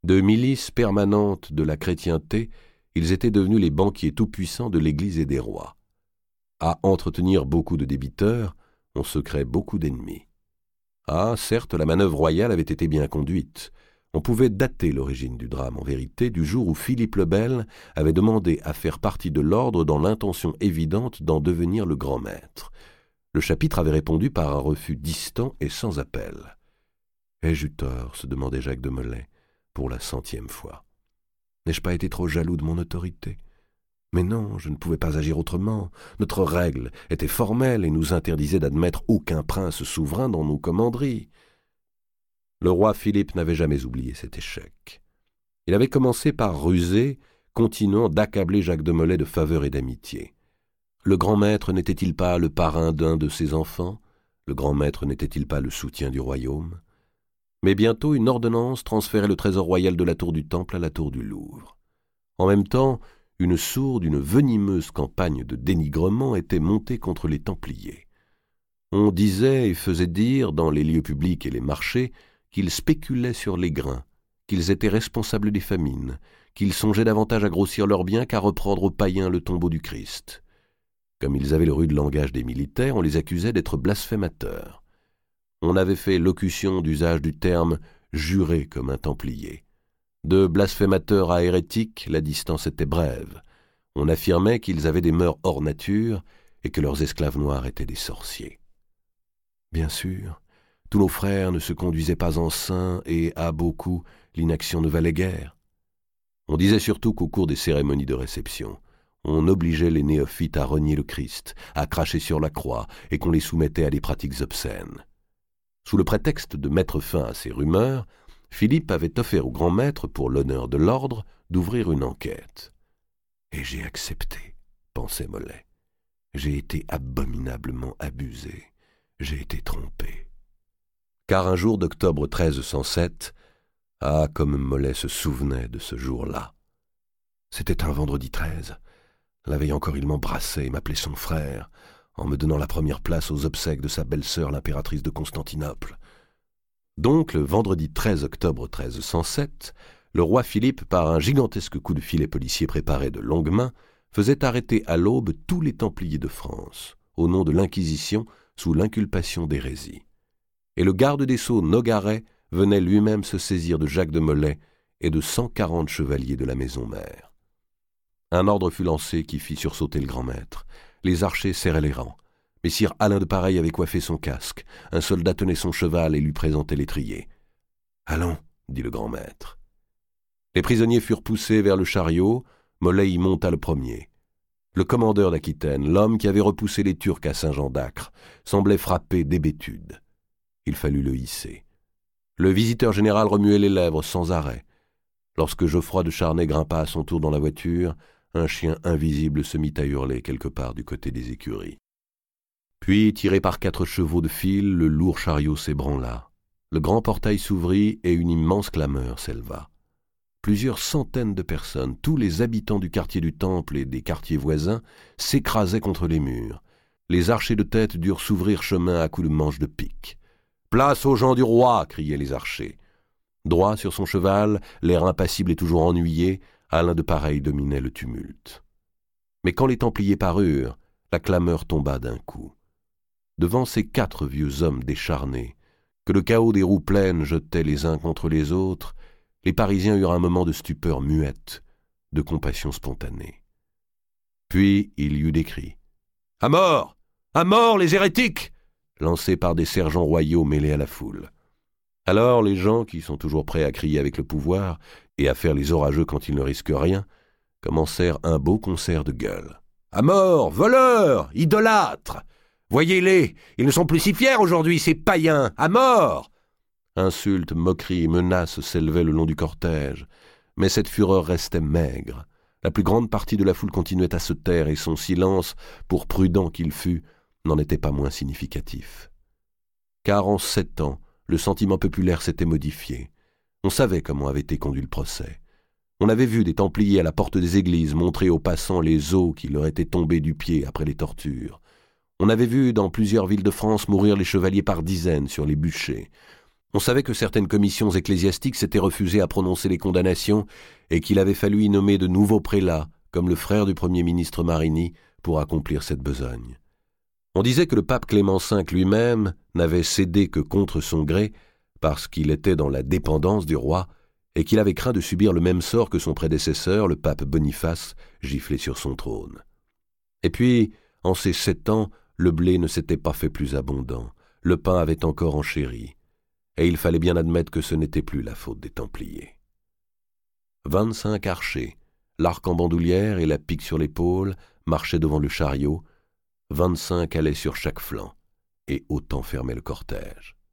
De milice permanente de la chrétienté, ils étaient devenus les banquiers tout-puissants de l'Église et des rois. À entretenir beaucoup de débiteurs, on se crée beaucoup d'ennemis. Ah, certes, la manœuvre royale avait été bien conduite. On pouvait dater l'origine du drame, en vérité, du jour où Philippe le Bel avait demandé à faire partie de l'ordre dans l'intention évidente d'en devenir le grand maître. Le chapitre avait répondu par un refus distant et sans appel. « Ai-je eu tort ?» se demandait Jacques de Molay, pour la 100e fois. « N'ai-je pas été trop jaloux de mon autorité ? Mais non, je ne pouvais pas agir autrement. Notre règle était formelle et nous interdisait d'admettre aucun prince souverain dans nos commanderies. » Le roi Philippe n'avait jamais oublié cet échec. Il avait commencé par ruser, continuant d'accabler Jacques de Molay de faveurs et d'amitié. Le grand maître n'était-il pas le parrain d'un de ses enfants? Le grand maître n'était-il pas le soutien du royaume? Mais bientôt une ordonnance transférait le trésor royal de la tour du Temple à la tour du Louvre. En même temps, une sourde, une venimeuse campagne de dénigrement était montée contre les Templiers. On disait et faisait dire, dans les lieux publics et les marchés, qu'ils spéculaient sur les grains, qu'ils étaient responsables des famines, qu'ils songeaient davantage à grossir leurs biens qu'à reprendre aux païens le tombeau du Christ. Comme ils avaient le rude langage des militaires, on les accusait d'être blasphémateurs. On avait fait locution d'usage du terme « jurer comme un templier ». De blasphémateurs à hérétiques, la distance était brève. On affirmait qu'ils avaient des mœurs hors nature et que leurs esclaves noirs étaient des sorciers. Bien sûr, tous nos frères ne se conduisaient pas en saints et, à beaucoup, l'inaction ne valait guère. On disait surtout qu'au cours des cérémonies de réception, on obligeait les néophytes à renier le Christ, à cracher sur la croix et qu'on les soumettait à des pratiques obscènes. Sous le prétexte de mettre fin à ces rumeurs, Philippe avait offert au grand maître, pour l'honneur de l'ordre, d'ouvrir une enquête. « Et j'ai accepté, » pensait Molay. « J'ai été abominablement abusé, j'ai été trompé. » Car un jour d'octobre 1307, ah, comme Molay se souvenait de ce jour-là. C'était un vendredi 13. La veille encore, il m'embrassait et m'appelait son frère, en me donnant la première place aux obsèques de sa belle-sœur, l'impératrice de Constantinople. Donc, le vendredi 13 octobre 1307, le roi Philippe, par un gigantesque coup de filet policier préparé de longue main, faisait arrêter à l'aube tous les Templiers de France, au nom de l'Inquisition, sous l'inculpation d'hérésie. Et le garde des Sceaux Nogaret venait lui-même se saisir de Jacques de Molay et de 140 chevaliers de la maison mère. Un ordre fut lancé qui fit sursauter le grand maître. Les archers serraient les rangs. Messire Alain de Pareil avait coiffé son casque. Un soldat tenait son cheval et lui présentait l'étrier. « Allons, » dit le grand maître. Les prisonniers furent poussés vers le chariot. Molay y monta le premier. Le commandeur d'Aquitaine, l'homme qui avait repoussé les Turcs à Saint-Jean-d'Acre, semblait frappé d'hébétude. Il fallut le hisser. Le visiteur général remuait les lèvres sans arrêt. Lorsque Geoffroy de Charnay grimpa à son tour dans la voiture, un chien invisible se mit à hurler quelque part du côté des écuries. Puis, tiré par 4 chevaux de fil, le lourd chariot s'ébranla. Le grand portail s'ouvrit et une immense clameur s'éleva. Plusieurs centaines de personnes, tous les habitants du quartier du Temple et des quartiers voisins, s'écrasaient contre les murs. Les archers de tête durent s'ouvrir chemin à coups de manches de pique. « Place aux gens du roi !» criaient les archers. Droit sur son cheval, l'air impassible et toujours ennuyé, Alain de Pareil dominait le tumulte. Mais quand les Templiers parurent, la clameur tomba d'un coup. Devant ces 4 vieux hommes décharnés, que le chaos des roues pleines jetait les uns contre les autres, les Parisiens eurent un moment de stupeur muette, de compassion spontanée. Puis il y eut des cris. « À mort! À mort, les hérétiques !» lancés par des sergents royaux mêlés à la foule. Alors les gens, qui sont toujours prêts à crier avec le pouvoir et à faire les orageux quand ils ne risquent rien, commencèrent un beau concert de gueules. « À mort! Voleurs! Idolâtres! Voyez-les, ils ne sont plus si fiers aujourd'hui, ces païens! À mort !» Insultes, moqueries et menaces s'élevaient le long du cortège, mais cette fureur restait maigre. La plus grande partie de la foule continuait à se taire et son silence, pour prudent qu'il fût, n'en était pas moins significatif. Car en 7 ans, le sentiment populaire s'était modifié. On savait comment avait été conduit le procès. On avait vu des Templiers à la porte des églises montrer aux passants les os qui leur étaient tombés du pied après les tortures. On avait vu dans plusieurs villes de France mourir les chevaliers par dizaines sur les bûchers. On savait que certaines commissions ecclésiastiques s'étaient refusées à prononcer les condamnations et qu'il avait fallu y nommer de nouveaux prélats, comme le frère du Premier ministre Marini, pour accomplir cette besogne. On disait que le pape Clément V lui-même n'avait cédé que contre son gré, parce qu'il était dans la dépendance du roi et qu'il avait craint de subir le même sort que son prédécesseur, le pape Boniface, giflé sur son trône. Et puis, en ces 7 ans, le blé ne s'était pas fait plus abondant, le pain avait encore enchéri, et il fallait bien admettre que ce n'était plus la faute des Templiers. 25 archers, l'arc en bandoulière et la pique sur l'épaule, marchaient devant le chariot, 25 allaient sur chaque flanc, et autant fermaient le cortège.